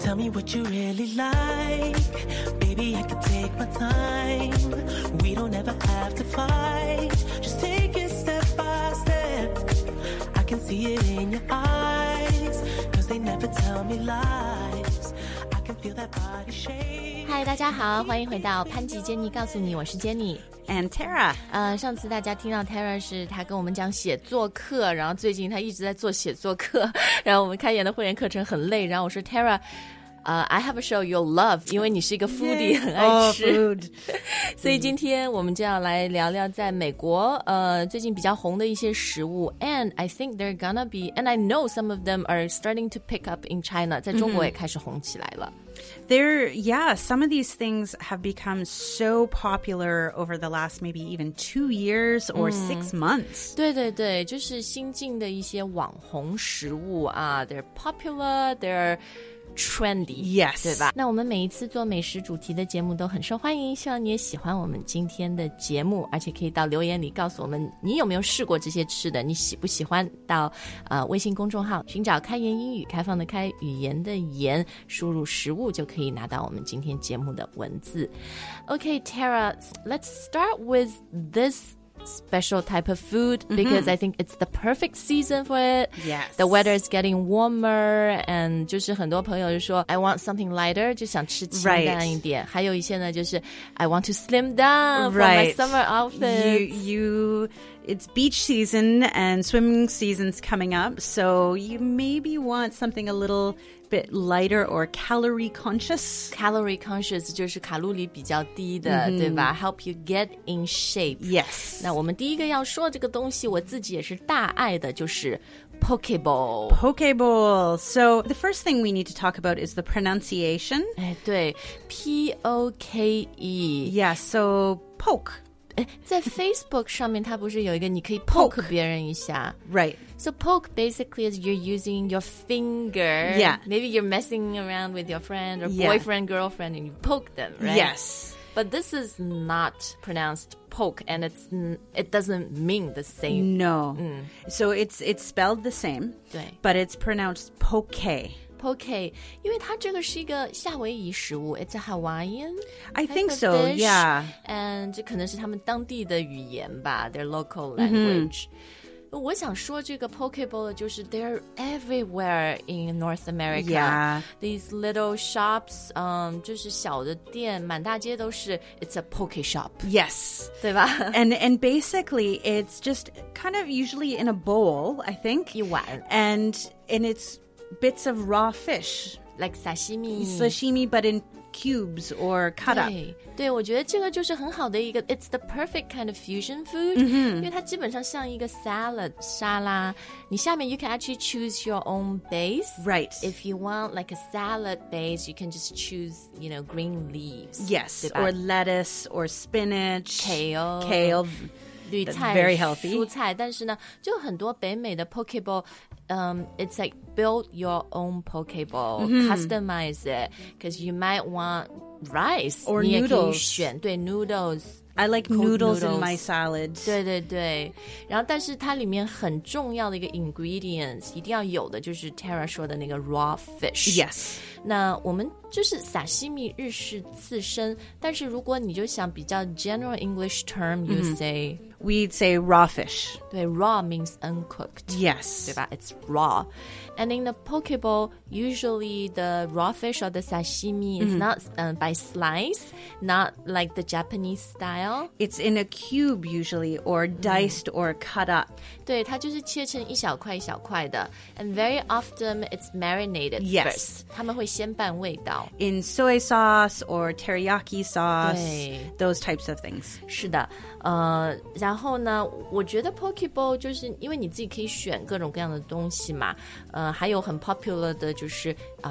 Tell me what you really like. Baby, I can take my time. We don't ever have to fight. Just take it step by step. I can see it in your eyes. Cause they never tell me lies. I can feel that body shape. 嗨，大家好，欢迎回到潘吉Jenny告诉你，我是 Jenny。And Tara. 上次大家听到 Tara 是她跟我们讲写作课，然后最近她一直在做写作课，然后我们开研的会员课程很累，然后我说 Tara。I have a show you'll love， 因为你是一个 foodie， 很爱吃。所以今天我们就要来聊聊在美国最近比较红的一些食物。And I think they're gonna be, and I know some of them are starting to pick up in China， 在中国也开始红起来了。 Some of these things have become so popular over the last maybe even 2 years or 6 months. 对对对，就是新进的一些网红食物啊 ，they're popular, they're trendy, yes， 对吧？那我们每一次做美食主题的节目都很受欢迎，希望你也喜欢我们今天的节目，而且可以到留言里告诉我们你有没有试过这些吃的，你喜不喜欢？到微信公众号寻找开言英语，开放的开，语言的言，输入食物就可以拿到我们今天节目的文字。Okay, Tara, let's start with this special type of food because I think it's the perfect season for it. Yes. The weather is getting warmer and 就是很多朋友就说 I want something lighter 就想吃清淡一点 还有一些呢就是 I want to slim down for my summer outfits. It's beach season and swimming season's coming up, so you maybe want something a little bit lighter or calorie conscious. Calorie conscious 就是卡路里比较低的，对吧？ Help you get in shape. Yes. 那我们第一个要说这个东西，我自己也是大爱的，就是 Poke Bowl. Poke Bowl. So the first thing we need to talk about is the pronunciation. 哎，对 P-O-K-E. Yeah, so poke. 在 Facebook 上面它不是有一个你可以 poke 别人一下 Right. So poke basically is you're using your finger. Yeah. Maybe you're messing around with your friend or boyfriend, girlfriend and you poke them, right? Yes. But this is not pronounced poke and it doesn't mean the same. No. So it's spelled the same. 对 But it's pronounced poke.Poke, 因为它这个是一个夏威夷食物 It's a Hawaiian I think so, dish, yeah. And 这可能是他们当地的语言吧 Their local language、我想说这个 Poke Bowl 就是 They're everywhere in North America Yeah. These little shops 就是小的店满大街都是 It's a poke shop Yes. 对吧 And basically it's just kind of usually in a bowl, I think. 一碗 And it's bits of raw fish. Like Sashimi, but in cubes or cut up. 对，我觉得这个就是很好的一个 It's the perfect kind of fusion food、因为它基本上像一个 salad 沙拉你下面 you can actually choose your own base Right. If you want like a salad base you can just choose green leaves Yes, or lettuce or spinach. Kale. 绿菜 very healthy. 蔬菜但是呢就很多北美的 Poke Bowl it's like build your own Poke Bowl customize it because you might want rice or 你也可以 noodles 选对 noodles I like noodles in my salad. 对对对然后但是它里面很重要的一个 ingredients 一定要有的就是 Tara 说的那个 raw fish Yes. 那我们就是撒西米日式刺身但是如果你就想比较 general English term you say We'd say raw fish. 对 raw means uncooked Yes. 对吧 It's raw and in the Poke Bowl usually the raw fish or the sashimi is not by slice not like the Japanese style It's in a cube usually or diced or cut up. 对它就是切成一小块一小块的 and very often it's marinated Yes. first 他们会先拌味道 In soy sauce or teriyaki sauce. 对 Those types of things. 是的然后呢我觉得 Poke Bowl 就是因为你自己可以选各种各样的东西嘛还有很 popular 的就是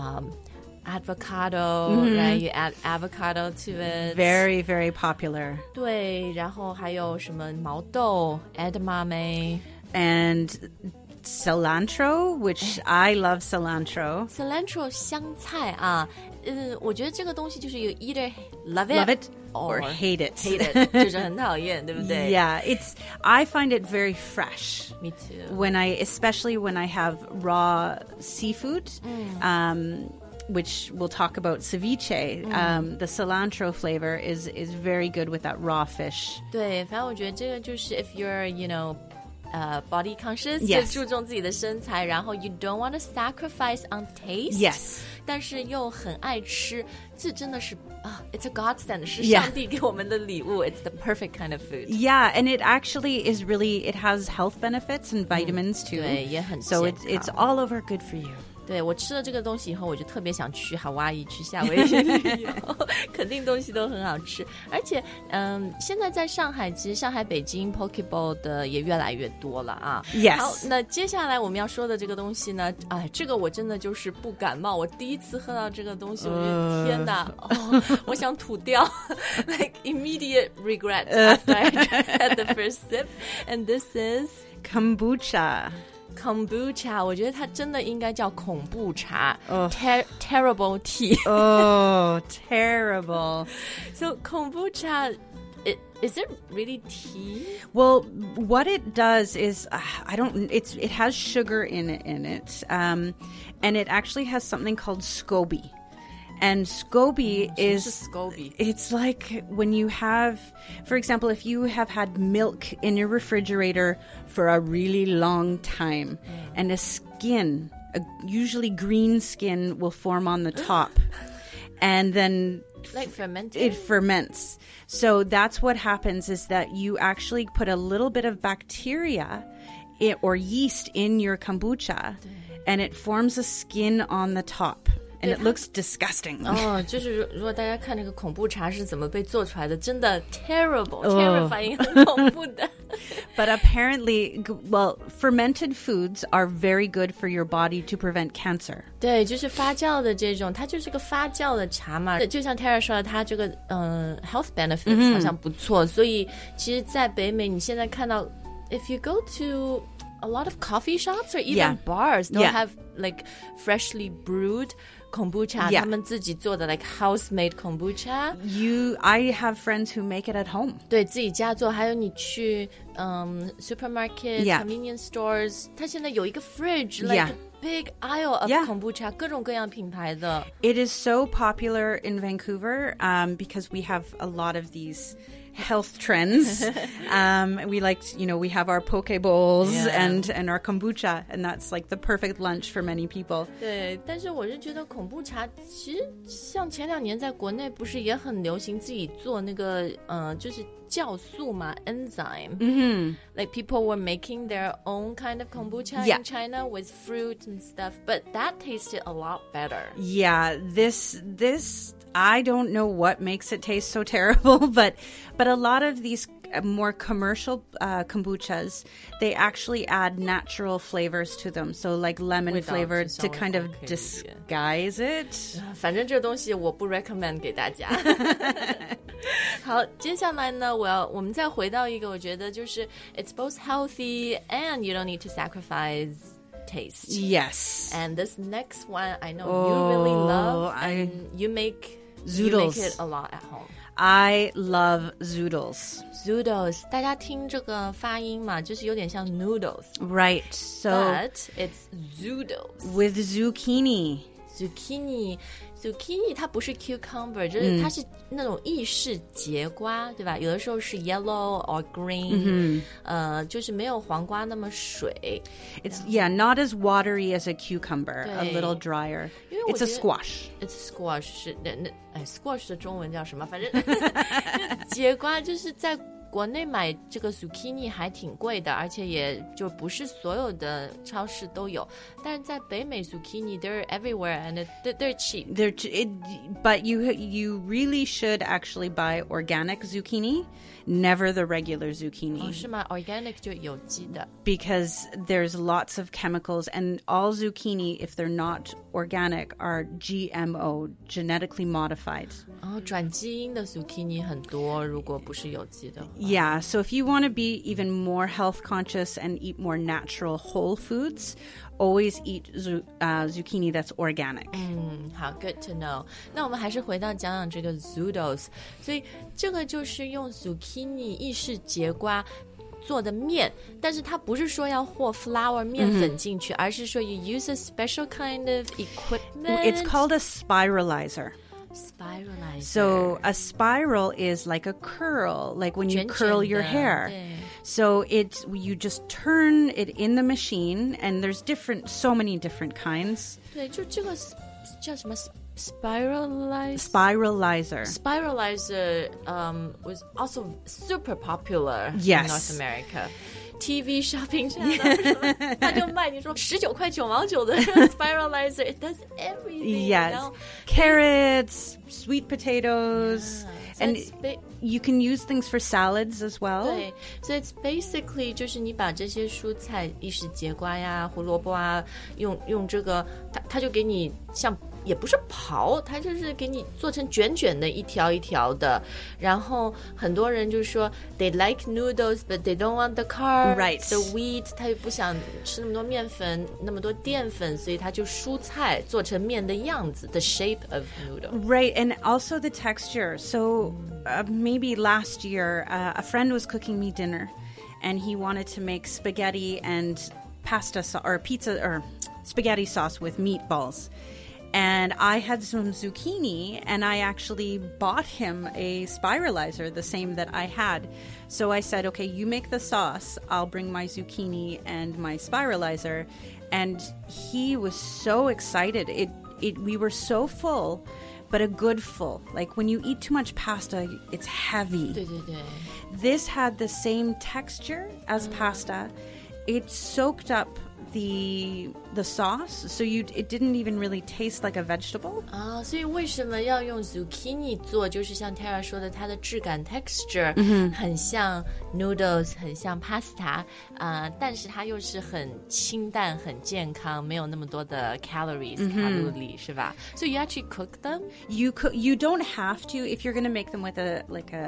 avocado right you add avocado to it Very, very popular. 对然后还有什么毛豆 edamame And cilantro, which I love cilantro. cilantro 香菜啊我觉得这个东西就是 you either love Love it or hate it. hate it 就是很讨厌对不对 Yeah, I find it very fresh. Me too Especially when I have raw seafood. which we'll talk about ceviche, the cilantro flavor is very good with that raw fish. 对，反正我觉得这个就是 if you're, body conscious, Yes. 就注重自己的身材，然后 you don't want to sacrifice on taste. Yes. 但是又很爱吃，这真的是it's a godsend, 是 Yeah. 上帝给我们的礼物。It's the perfect kind of food. Yeah, and it actually is really, it has health benefits and vitamins too. 对，也很 So 健康。 it's all over good for you. 对，我吃了这个东西以后，我就特别想去夏威夷、去夏威夷旅游，肯定东西都很好吃。而且，现在在上海，其实上海、北京 Pokeball 的也越来越多了啊。 Yes. 好，那接下来我们要说的这个东西呢，这个我真的就是不感冒。我第一次喝到这个东西，我觉得天哪，我想吐掉，like immediate regret after I had the first sip. And this is Kombucha. 我觉得它真的应该叫恐怖茶。Terrible tea. Oh, terrible. So kombucha, is it really tea? Well, what it does is, it has sugar in it. And it actually has something called SCOBY. And SCOBY is SCOBY? It's like when you have, for example, if you have had milk in your refrigerator for a really long time and a usually green skin will form on the top and then like fermented? It ferments. So that's what happens is that you actually put a little bit of bacteria or yeast in your kombucha and it forms a skin on the top. And it looks disgusting. 就是如果大家看那个恐怖茶是怎么被做出来的，真的 terrifying, 很恐怖的。 But apparently, fermented foods are very good for your body to prevent cancer. 对，就是发酵的这种，它就是个发酵的茶嘛。就像 Tara 说的，它这个health benefits 好像不错，所以其实在北美你现在看到 if you go to a lot of coffee shops or even bars, they'll have like freshly brewed kombucha, 他们自己做的 like house-made kombucha. I have friends who make it at home. 对，自己家做。还有你去supermarket, convenience stores, 它现在有一个 fridge, like a big aisle of kombucha, 各种各样品牌的。 It is so popular in Vancouver because we have a lot of these health trends. We like, we have our poke bowls and our kombucha, and that's like the perfect lunch for many people. 对，但是我是觉得恐怖茶其实像前2年在国内不是也很流行自己做那个就是酵素嘛 enzyme. Like people were making their own kind of kombucha in China with fruit and stuff, but that tasted a lot better. Yeah, this I don't know what makes it taste so terrible, but a lot of these more commercial kombuchas, they actually add natural flavors to them. So like lemon flavored to kind of disguise it. 反正这东西我不 recommend 给大家。好，接下来呢，我们再回到一个我觉得就是 it's both healthy and you don't need to sacrifice taste. Yes. And this next one I know you really love and you make zoodles. You make it a lot at home. I love zoodles. Zoodles, 大家听这个发音嘛，就是有点像 noodles. Right. So But it's zoodles. With zucchini. Zucchini 它不是 cucumber, 就是它是那种意式节瓜，对吧？有的时候是 yellow or green, 就是没有黄瓜那么水。 It's not as watery as a cucumber, a little drier. It's a squash. It's squash. Squash 的中文叫什么？反正节瓜就是在国内买这个 zucchini 还挺贵的，而且也就不是所有的超市都有。但是在北美 zucchini they're everywhere and they're cheap. But you really should actually buy organic zucchini, never the regular zucchini. 是吗？ Organic 就有机的。 Because there's lots of chemicals and all zucchini, if they're not organic, are GMO, genetically modified. 转基因的 zucchini 很多，如果不是有机的话。 Yeah, so if you want to be even more health conscious and eat more natural whole foods, always eat zucchini that's organic. 好 good to know. 那我们还是回到讲讲这个 zoodles. 所以这个就是用 zucchini 意式节瓜做的面，但是它不是说要和 flour 面粉进去，而是说 you use a special kind of equipment. It's called a spiralizer. Spiralizer. So a spiral is like a curl, like when you 卷卷的 curl your hair. 对 So you just turn it in the machine, and there's so many different kinds. 对，就这个叫什么 spiralizer? Spiralizer. Was also super popular Yes. in North America. TV shopping 他就卖你说19.9的spiralizer. It does everything. Yes. 然后 Carrots, sweet potatoes, So and it's you can use things for salads as well. 对 so it's basically 就是你把这些蔬菜，意式节瓜呀、胡萝卜啊，用这个，它就给你像也不是刨，它就是给你做成卷卷的，一条一条的。然后很多人就说 they like noodles, but they don't want the carbs, Right. the wheat. 他又不想吃那么多面粉，那么多淀粉，所以他就蔬菜做成面的样子 ，the shape of noodle. Right, and also the texture. So maybe last year, a friend was cooking me dinner, and he wanted to make spaghetti and pasta or pizza or spaghetti sauce with meatballs. And I had some zucchini, and I actually bought him a spiralizer, the same that I had. So I said, okay, you make the sauce. I'll bring my zucchini and my spiralizer. And he was so excited. We were so full, but a good full. Like when you eat too much pasta, it's heavy. 对对对。 This had the same texture as pasta. It soaked up the sauce, so it didn't even really taste like a vegetable. 啊，所以为什么要用 zucchini 做？就是像 Tara 说的，它的质感 texture 很像 noodles， 很像 pasta， 但是它又是很清淡、很健康，没有那么多的 calories 卡路里，是吧？ So you actually cook them? You don't have to if you're going to make them with a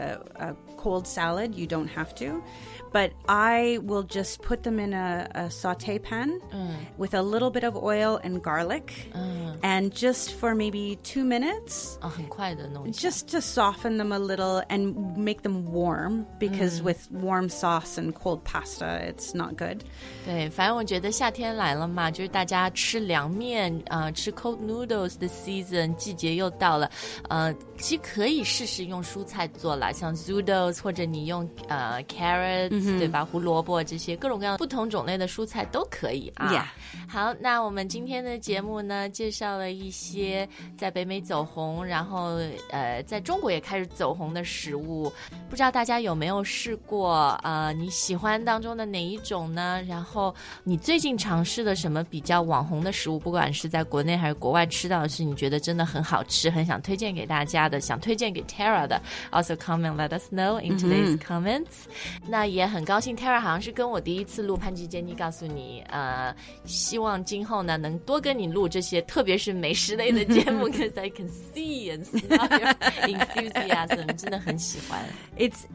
cold salad. You don't have to, but I will just put them in a saute pan with a little bit of oil and garlic, and just for maybe 2 minutes. 很快的弄一下。 Just to soften them a little and make them warm, because with warm sauce and cold pasta, it's not good. 对，反正我觉得夏天来了嘛，就是大家吃凉面，吃 cold noodles 的 season， 季节又到了，其实可以试试用蔬菜做啦，像 zoodles 或者你用carrots，对吧？胡萝卜这些各种各样不同种类的蔬菜都可以啊。 Yeah. 好，那我们今天的节目呢，介绍了一些在北美走红，然后在中国也开始走红的食物，不知道大家有没有试过？你喜欢当中的哪一种呢？然后你最近尝试了什么比较网红的食物？不管是在国内还是国外吃到的是你觉得真的很好吃，很想推荐给大家的，想推荐给 Tara 的 ，also comment let us know in today's comments。那也很高兴 Tara 好像是跟我第一次录潘吉杰尼，告诉你希望今后呢能多跟你录这些，特别是美食类的节目，because I can see and smell your enthusiasm， 真的很喜欢。 It's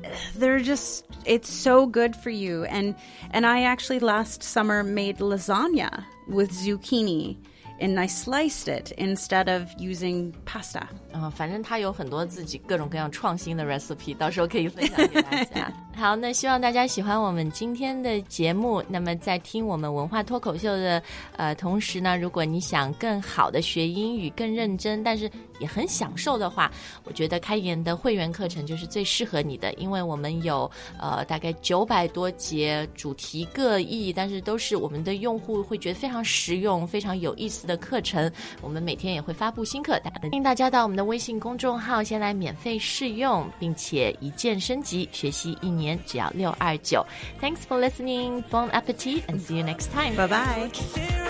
so good for you. And I actually last summer made lasagna with zucchini, and I sliced it instead of using pasta. 反正他有很多自己各种各样创新的 recipe， 到时候可以分享给大家。好，那希望大家喜欢我们今天的节目。那么在听我们文化脱口秀的同时呢，如果你想更好的学英语，更认真，但是也很享受的话，我觉得开言的会员课程就是最适合你的，因为我们有大概900多节，主题各异，但是都是我们的用户会觉得非常实用、非常有意思的课程。我们每天也会发布新课，欢迎大家到我们的微信公众号先来免费试用，并且一键升级，学习1年只要629。Thanks for listening. Bon appetit and see you next time. Bye-bye.